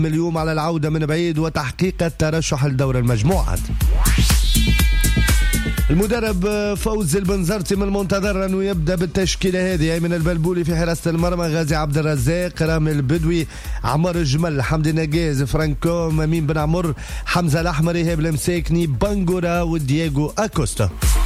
اليوم على العودة من بعيد وتحقيق الترشح لدور المجموعات. المدرب فوز البنزرتي من المنتظر أنه يبدأ بالتشكيلة هذه: أيمن البلبولي في حراسة المرمى، غازي عبد الرزاق، رامي البدوي، عمر الجمل، حمدي النجاز، فرانكو، مين بن عمر، حمزة الأحمر، إيهاب المساكني، بانجورا ودييغو أكوستا.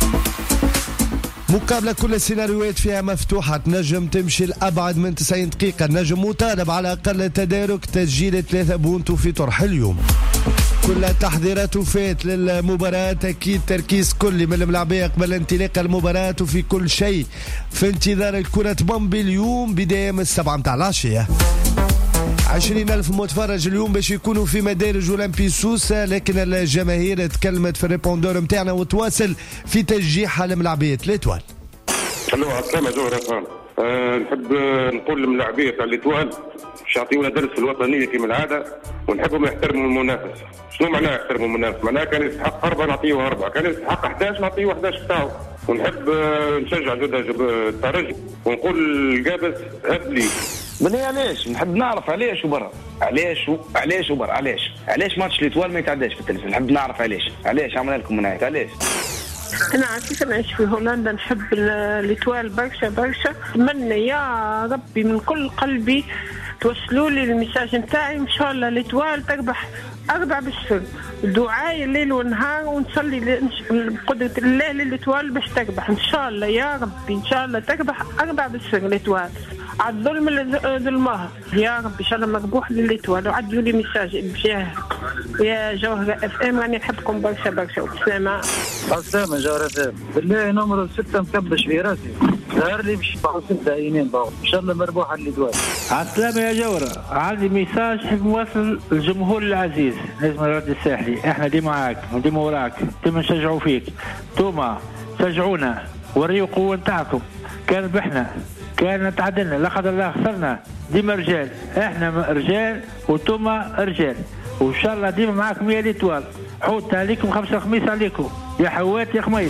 مقابلة كل السيناريوهات فيها مفتوحة، نجم تمشي لأبعد من 90 دقيقة، نجم مطالب على أقل تدارك تسجيل 3 بونتو في طرح اليوم. كل تحضيرات فات للمباراة، أكيد تركيز كلي من الملاعبية قبل انطلاق المباراة، وفي كل شيء في انتظار الكرة بومبي اليوم بداية من 7 متاع العشية. 20,000 متفرج اليوم باش يكونوا في مدارج أولمبي سوسة، لكن الجماهير تكلمت في الريبوندور متاعنا وتواصل في تشجيعها لملاعبية الإتوال. الو السلام عليكم. نحب نقول للملاعبية تاع الإتوال باش يعطيونا درس في الوطنية كما العادة، ونحبهم يحترموا المنافس. شنو معناه يحترموا المنافس؟ معناه كان يستحق 4 نعطيه 4، كان يستحق 11 نعطيه 11 بتاعه. ونحب نشجع جدا الترجي ونقول القابس هبلي. بني علاش نحب نعرف علاش وبرا، علاش وبرا، علاش ماتش الإتوال ما يتعداش في التلفزيون؟ نحب نعرف علاش عملنا لكم منايت، علاش؟ أنا كيف نعيش في هولندا نحب الإتوال برشا. أتمنى يا ربي من كل قلبي توصلوا لي الميساج نتاعي، إن شاء الله الإتوال تربح 4-0. دعاء الليل والنهار، ونصلي بقدرة الله للإتوال باش تربح إن شاء الله يا ربي، إن شاء الله تربح 4-0 الإتوال. على الظلم ظلمها يا رب، ان شاء الله مربوح للإتوال. وعدوا لي ميساج بجاه يا جوهر اف ام، راني نحبكم برشا وبسلامة. السلامة جوهر اف ام، بالله نمر 6 مكبش في راسي، ظهر لي باش 6 عينين باو، ان شاء الله مربوحة للإتوال. السلامة يا جوهر، عندي ميساج حب نوصل الجمهور العزيز لازم الرد الساحلي، احنا ديما معاك وديما وراك، ديما نشجعوا فيك، توما شجعونا وريوا قوة نتاعكم. كان ربحنا، كان تعادلنا، لا قدر الله خسرنا، ديما رجال، احنا رجال وانتوما رجال، وان شاء الله ديما معاكم يا الإتوال. حوت عليكم 5 خميس عليكم يا حوات يا خميس.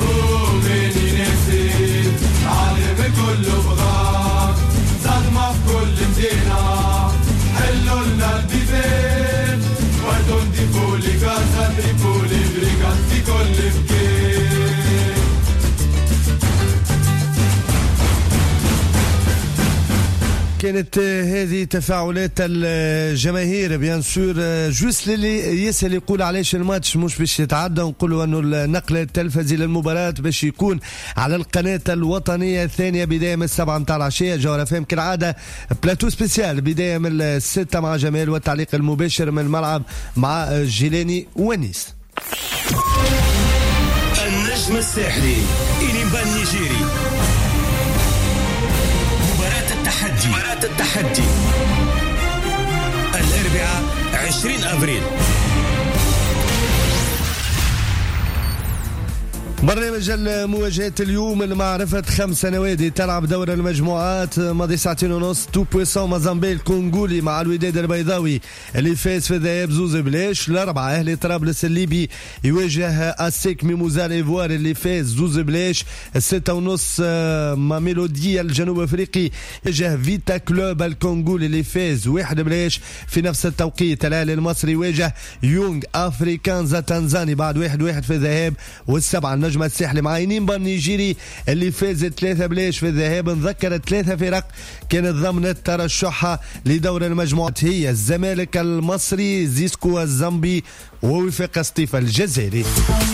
عالم الكل بغاك، صدمة في كل مدينة، حلوا لنا البيبان، وردون دي فولي كاسا دي فولي بريكات في كل مكان. كانت هذه تفاعلات الجماهير بيان سور. جوست اللي يسأل يقول علاش الماتش مش باش يتعدى، نقولوا انه النقل التلفزي للمباراة باش يكون على القناة الوطنية الثانية بداية من 7 متاع العشية. جوهر فهم كالعادة بلاتو سبيسيال بداية من 6 مع جمال، والتعليق المباشر من الملعب مع جيلاني ونيس. النجم الساحلي إليمبان نيجيري، مباراة التحدي الأربعاء 20 أبريل. برنامج المواجهات اليوم لمعرفة 5 نوادي تلعب دور المجموعات. ماضي 2 ونص تو بويسون مازامبي الكونغولي مع الوداد البيضاوي اللي فاز في الذهاب 2-0. الأربعة أهلي طرابلس الليبي يواجه أسيك ميموزا الإيفوار اللي فاز 2-0. 6 ونص ميلوديا الجنوب أفريقي يواجه فيتا كلوب الكونغولي اللي فاز 1-0. في نفس التوقيت الأهلي المصري يواجه يونغ أفريكانزا تنزاني بعد 1-1 في الذهاب. والسبعة النجم الساحلي مع إنيمبا النيجيري اللي فاز 3-0 في الذهاب. نذكر 3 فرق كانت ضمن ترشحها لدور المجموعات، هي الزمالك المصري، زيسكو الزامبي، ووفاق سطيف الجزائري.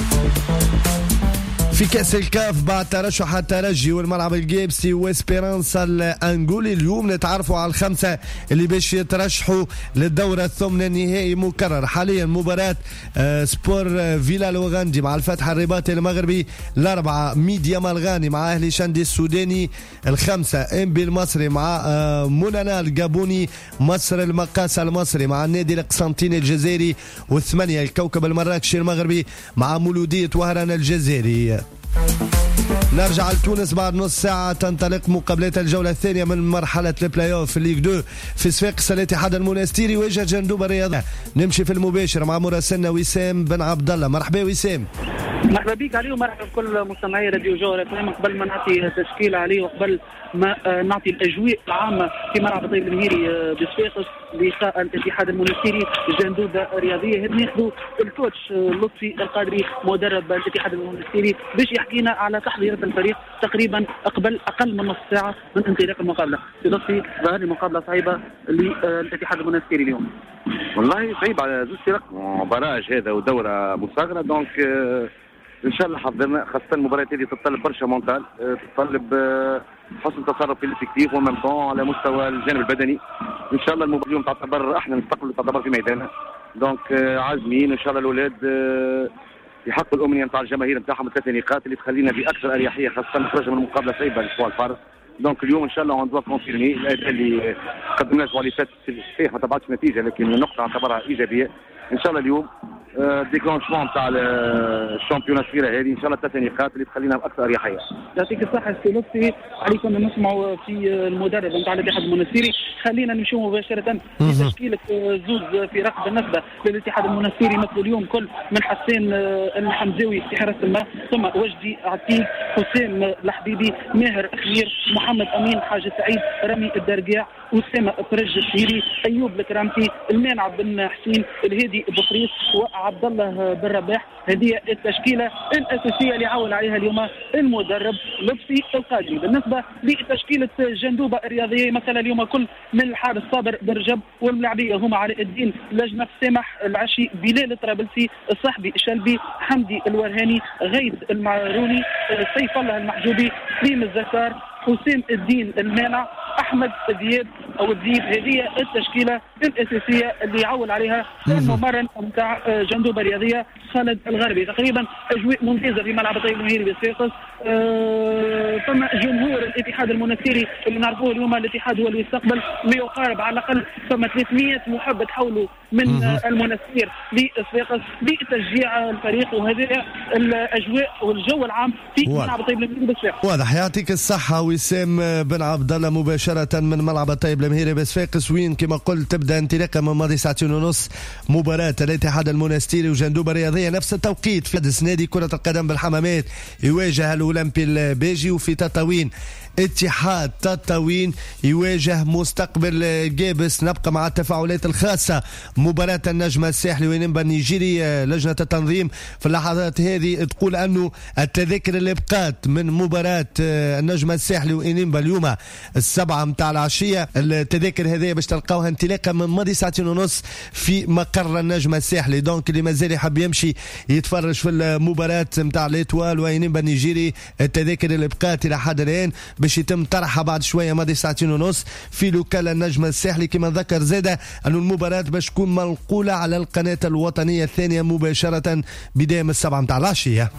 في كأس الكاف بعد ترشح الترجي والملعب الجيبسي واسبيرانسا الأنغولي، اليوم نتعرفوا على ال5 اللي باش يترشحوا للدورة الثمن النهائي مكرر. حاليا مباراة سبور فيلا الوغندي مع الفتح الرباطي المغربي، الأربعة ميديا مالغاني مع أهلي شندي السوداني، الخمسة إنبي المصري مع مونانا الجابوني، مصر المقاصة المصري مع النادي القسنطيني الجزائري، والثمانية الكوكب المراكشي المغربي مع مولودية وهران الجزائري. نرجع لتونس بعد نص ساعة تنطلق مقابلات الجولة الثانية من مرحلة البلاي اوف في الليغ 2 في صفاقس. الاتحاد المنستيري يواجه جندوب الرياضة. نمشي في المباشر مع مراسلنا وسام بن عبد الله. مرحبا وسام. مرحبا بك علي ومرحبا بكل مستمعي راديو جوهر. قبل ما نعطي تشكيل عليه وقبل ما نعطي الاجواء العامه في ملعب طيب المهيري بصفاقس لقاء الاتحاد المونستيري جندوبه رياضيه، ناخذوا الكوتش لطفي القادري مدرب الاتحاد المونستيري باش يحكينا على تحضيرات الفريق تقريبا اقل من نص ساعه من انطلاق المقابله. لطفي ظهر لي مقابله صعيبه للاتحاد المونستيري اليوم. والله صعيب على زوج فرق، مباراه هذا ودوره مصغره، دونك ان شاء الله حضرنا، خاصه المباريات هذه تتطلب برشا مونتال، تتطلب حسن تصرف في الافكتيف ومن طون على مستوى الجانب البدني. ان شاء الله المباراه اليوم تعتبر احنا نستقبل تعتبر في ميداننا، دونك عازمين ان شاء الله الاولاد يحققوا الامنيه نتاع الجماهير نتاعهم 3 نقاط اللي تخلينا باكثر اريحيه، خاصه نخرج من المقابله صعيبه الاسبوع الفارغ. دونك اليوم ان شاء الله اون دوا كونفيرمي الاداء اللي قدمناه الاسبوع اللي فات صحيح ما تبعتش نتيجه، لكن النقطه نعتبرها ايجابيه. ان شاء الله اليوم ديكلونشمون تاع الشامبيون الصغيره هذه ان شاء الله 3 نقاط اللي تخلينا باكثر اريحيه. يعطيك الصحه سي لطفي. عليكم نسمعوا في المدرب نتاع الاتحاد المونستيري. خلينا نمشيو مباشره في تشكيله زوز فرق بالنسبه للاتحاد المونستيري. مثل اليوم كل من حسين الحمزاوي في حراسه الماء، ثم وجدي عتيق، حسام الحبيبي، ماهر خمير، محمد امين، حاج سعيد، رمي الدرقاع، أسامة فرج الشهيري، أيوب الكرامتي، المانع بن حسين، الهادي بخريص، وعبد الله بن رباح. هذه التشكيلة الأساسية اللي عول عليها اليوم المدرب لطفي القادري. بالنسبة لتشكيلة جندوبة الرياضية مثلا اليوم كل من الحارس صابر بن رجب، والملاعبية هما علاء الدين لجنة، سامح العشي، بلال الطرابلسي، الصاحبي الشلبي، حمدي الورهاني، غيث المعروني، سيف الله المحجوبي، سليم الزكار، حسين الدين المانع، احمد دياب او الديب. هذه التشكيله الاساسيه اللي يعول عليها الممرن نتاع جندوبه رياضيه خالد الغربي. تقريبا اجواء ممتازه في ملعب طيب المهيري بصفاقس. ثم جمهور الاتحاد المونستيري اللي نعرفوه اليوم، الاتحاد هو اللي يستقبل ما يقارب على الاقل ثم 300 محب تحولوا من المونستير لصفاقس لتشجيع الفريق، وهذه الاجواء والجو العام في ملعب طيب المهيري بصفاقس. واضح. يعطيك الصحه وسام بن عبد الله مباشره من ملعب طيب المهيري بصفاقس، وين كما قلت تبدا انطلاقا من ماضي ساعتين ونص مباراه الاتحاد المونستيري وجندوبه رياضيه نفس التوقيت. في نادي كره القدم بالحمامات يواجه الاولمبي البيجي، وفي تطاوين اتحاد تطاوين يواجه مستقبل جابس. نبقى مع التفاعلات الخاصة مباراة النجم الساحلي وينبا النيجيري. لجنة التنظيم في اللحظات هذه تقول أنه التذاكر اللي بقات من مباراة النجم الساحلي وينبا اليوم 7 متاع العشية، التذاكر هذه باش تلقاوها انطلاقا من ماضي ساعتين ونص في مقر النجم الساحلي. دونك اللي مازال يحب يمشي يتفرج في المباراة متاع الاتوال وينبا النيجيري، التذاكر اللي بقات إلى حد الآن باش يتم طرحها بعد شويه ماضي ساعتين ونص في لوكال النجم الساحلي. كما ذكر زاده أن المباراة باش تكون منقوله على القناه الوطنيه الثانيه مباشره بدايه من 7 متاع العشيه.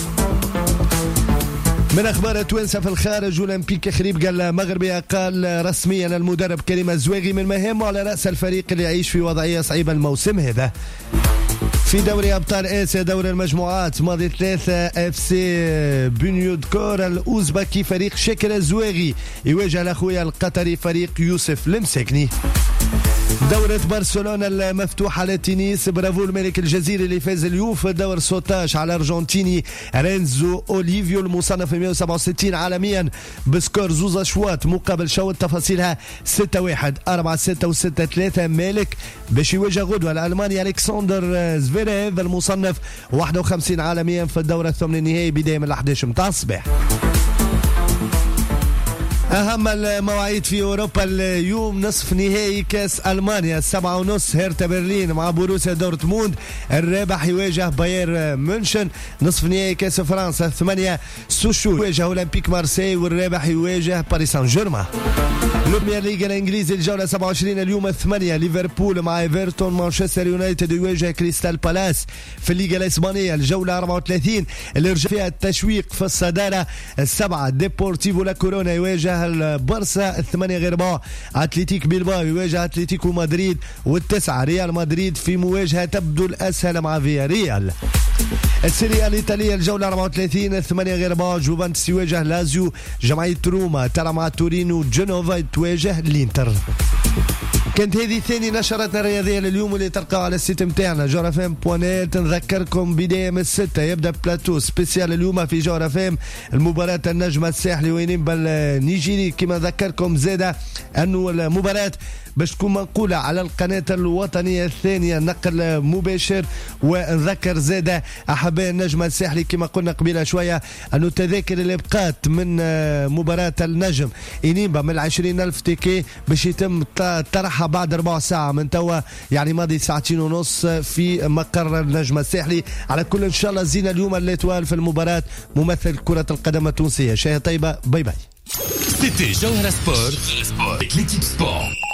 من اخبار توانسه في الخارج، اولمبيك خريب قال مغربي قال رسميا المدرب كريم الزواغي من مهامه على راس الفريق اللي يعيش في وضعيه صعيبه الموسم هذا. في دوري أبطال آسيا دوري المجموعات ماضي 3 اف سي بنيودكور الأوزبكي فريق شاكر الزواغي يواجه الأخويا القطري فريق يوسف المساكني. دورة برشلونة المفتوحة للتنس، برافو الملك الجزيري اللي فاز اليوم في دور 16 على الأرجنتيني رينزو أوليفيو المصنف 167 عالميا بسكور 2 أشواط مقابل شوط. تفاصيلها 6-1 4-6 و6-3. مالك باش يواجه غدوة الألماني ألكسندر زفيريف المصنف 51 عالميا في الدورة الثمن النهائي بداية من 11 متاع الصباح. أهم المواعيد في أوروبا اليوم، نصف نهائي كأس ألمانيا 7:30 هيرتا برلين مع بوروسيا دورتموند، الرابح يواجه باير مونشن. نصف نهائي كأس فرنسا 8 سوشو يواجه أولمبيك مارسي، والرابح يواجه باريس سان جيرمان. البريمير ليج الانجليزي الجوله 27 اليوم 8 ليفربول مع ايفرتون، مانشستر يونايتد يواجه كريستال بالاس. في الليغا الاسبانيه الجوله 34 اللي رجع فيها التشويق في الصداره 7 ديبورتيفو لا كورونا يواجه البارسا، 8 غير اتلتيك بيلباو يواجه اتلتيكو مدريد، وال9 ريال مدريد في مواجهه تبدو الاسهل مع فيا ريال. السيريا الإيطالية الجولة 34 8 غير جوفنتوس يواجه لازيو، جمعية روما تلعب مع تورينو، جنوفا تواجه الإنتر. كانت هذه ثاني نشرتنا الرياضيه لليوم اللي تلقاو على السيت نتاعنا جوهر اف ام بوانيت. نذكركم بدايه من 6 يبدا بلاتو سبيسيال اليوم في جوهر اف ام المباراه النجم الساحلي وينيمبا النيجيري. كما ذكركم زاده انه المباراه باش تكون منقولة على القناة الوطنية الثانية نقل مباشر. ونذكر زادة أحباء النجم الساحلي كما قلنا قبيلة شوية أنه التذاكر اللي بقات من مباراة النجم إنيمبا من 20,000 تيكي باش يتم طرحها بعد 4 ساعة من توا، يعني ماضي 2.5 ساعة في مقر النجم الساحلي. على كل إن شاء الله زينا اليوم الليتوال في المباراة ممثل كرة القدم التونسية. شاهد طيبة، باي باي. C'était Jawhara Sport avec l'équipe sport.